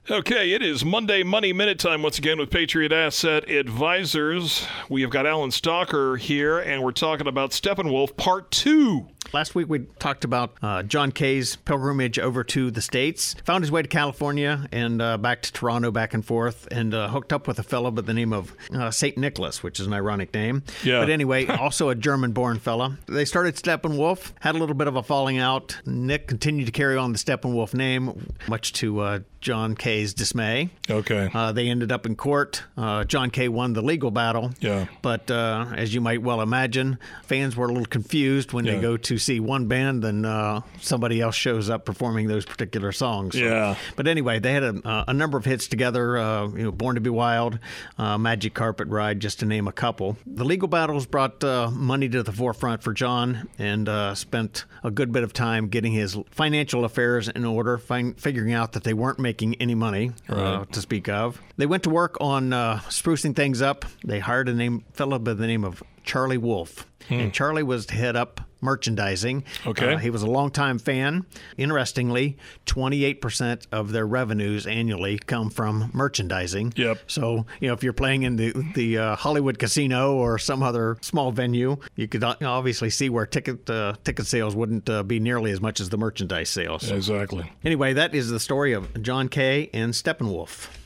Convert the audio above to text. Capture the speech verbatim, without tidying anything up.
Okay, it is Monday Money Minute time once again with Patriot Asset Advisors. We have got Alan Stalker here, and we're talking about Steppenwolf Part two. Last week we talked about uh, John Kay's pilgrimage over to the States. Found his way to California and uh, back to Toronto, back and forth, and uh, hooked up with a fellow by the name of uh, Saint Nicholas, which is an ironic name. Yeah. But anyway, also a German-born fella. They started Steppenwolf, had a little bit of a falling out. Nick continued to carry on the Steppenwolf name, much to uh, John Kay's dismay. Okay. Uh, they ended up in court. Uh, John Kay won the legal battle. Yeah. But uh, as you might well imagine, fans were a little confused when Yeah. they go to see one band and uh, somebody else shows up performing those particular songs. So- Yeah. But anyway, they had a, uh, a number of hits together. Uh, you know, Born to Be Wild, uh, Magic Carpet Ride, just to name a couple. The legal battles brought uh, money to the forefront for John, and uh, spent a good bit of time getting his financial affairs in order, fin- figuring out that they weren't making any money uh, Right. to speak of. They went to work on uh, sprucing things up. They hired a name, fellow by the name of Charlie Wolf. And Charlie was to head up merchandising. Okay. Uh, he was a longtime fan. Interestingly, twenty-eight percent of their revenues annually come from merchandising. Yep. So, you know, if you're playing in the, the uh, Hollywood Casino or some other small venue, you could o- obviously see where ticket uh, ticket sales wouldn't uh, be nearly as much as the merchandise sales. Exactly. Anyway, that is the story of John Kay and Steppenwolf.